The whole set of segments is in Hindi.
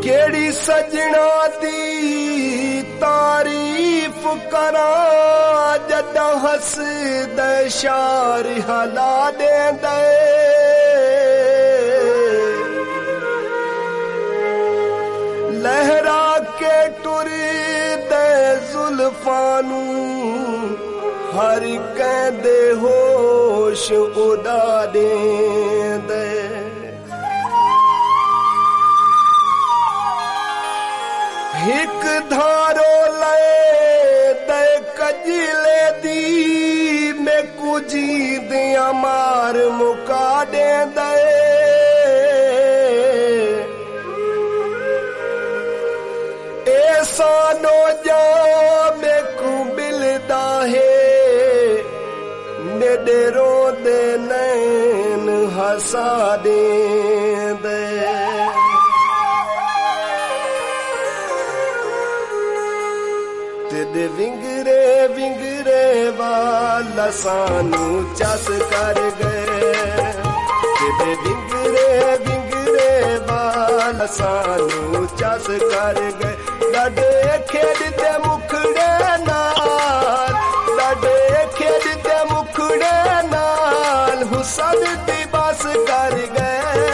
केड़ी सजना दी तारीफ करा जदा हस दे शार हला दे दे लहरा के टुर दे जुल्फानू हर कहदे होश उड़ा दे दे हिक धारो ले दे कजिले दी में कुजी दिया मार मुका दे दे ऐसा नो जा में कुबिलदा है नेडेरो दे नैन हसा दे दे तेरे विंगरे विंगरे वाला सानू चस कर गए तेरे विंगरे विंगरे वाला सानू चस कर गए लाडे खेडते मुखड़े नाल लाडे खेडते मुखड़े नाल हुसन दी बस कर गए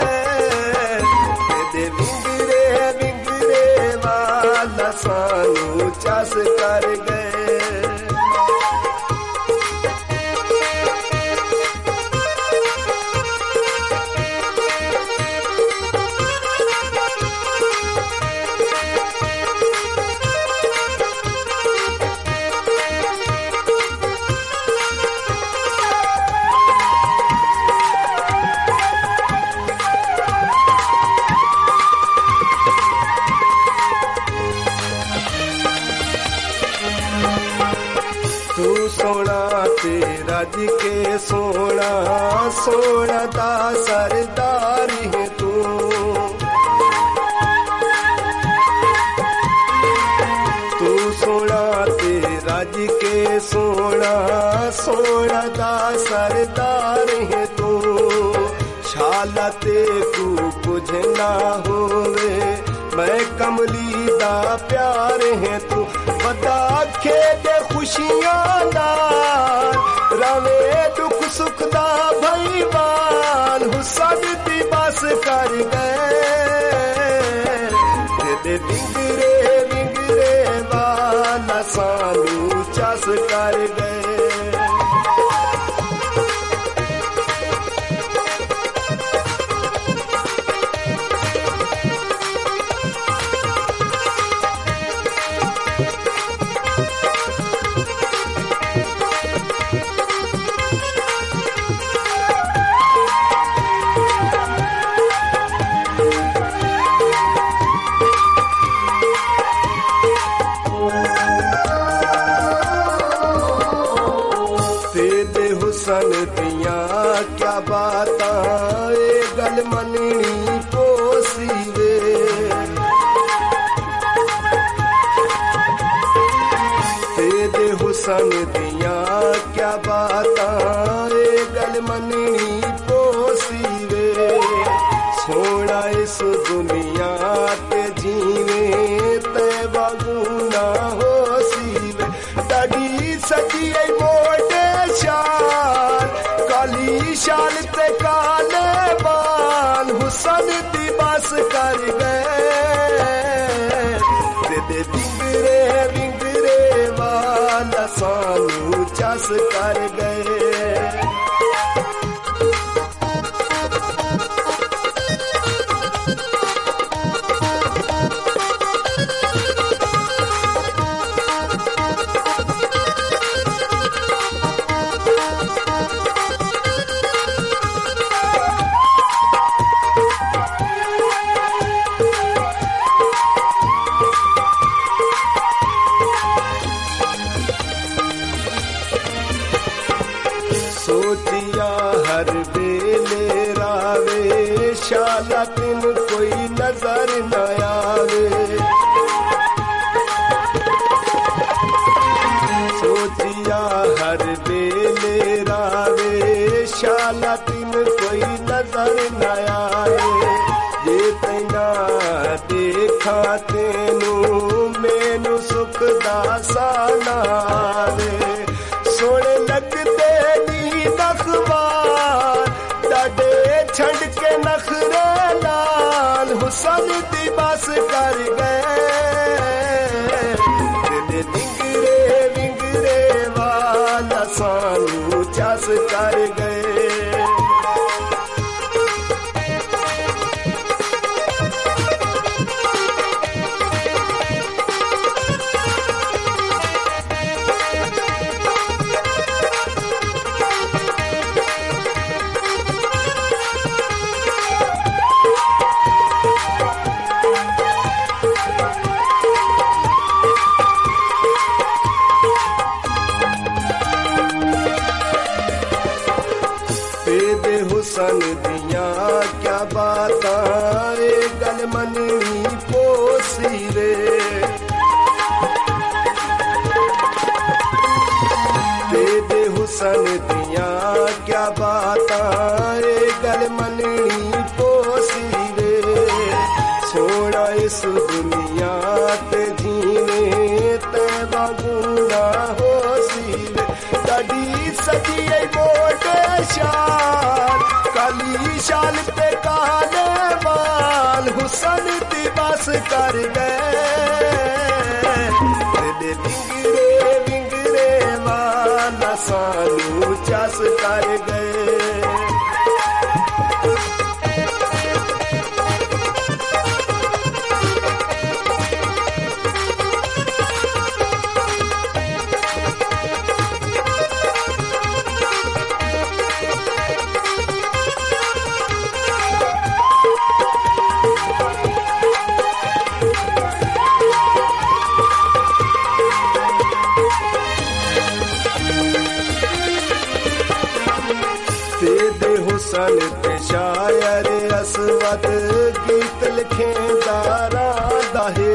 तेरे विंगरे विंगरे वाला सानू चस कर गए रज के सोना सोना दा सरदार है तू तू सोना ते रज के सोना सोना दा सरदार है तू शाला ते तू कुछ ना होवे मैं कमली दा प्यार है तू बता खेदे खुशियां नाल रवे दुख सुख दा भईवान हुसन दी बस कर गए तेरे विंगरे विंगरे वाला सानू चस कर गए हुसन दिया क्या बातां गल मननी पोसी वे तेरे हुसन दिया क्या बातां गल मननी पोसी वे सोना इस दुनिया ते जीवे ते बागू ना होसी वे तड़ी सजी मोटे शाल काली शाल ते काले बाल हुसन दी बस कर गए तेरे विंगरे विंगरे वाला सानू चस कर गए सोचिया हर बेले रावे शाला दिन कोई नजर न आवे सोचिया हर बेले रावे शाला दिन कोई नजर न आवे ये तेना दे कर गए दिल विंगरे विंगरे वाला सानू चस कर गए हुसन दिया क्या बातां गल मननी पोसी रे दे हुसन दिया क्या बातां गल मननी पोसी रे सोना इस दुनिया ते जीने ते बागुना होसी रे कदी सजी मोटे शाल काली शाल पे काले बाल हुसन दिवस कर गए दिल विंगरे विंगरे वाला सानू चस कर गए हुसन ते शायर असवद गीत लिखे दारा दाहे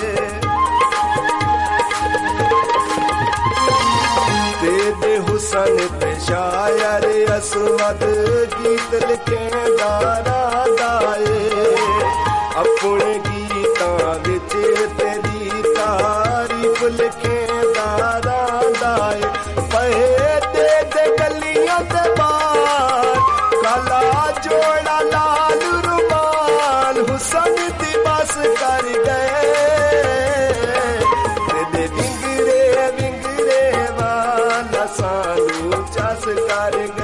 दे हुसन ते शायर असवद गीत लिखे दारा दाए अपने गीतां विच तेरी तारीफ लिखे दारा दाए पहे दे गलियां ते काला जोड़ा लाल रुमाल हुसन दिवस कर गए दिल विंगरे विंगरे वाला सानू चस कर गए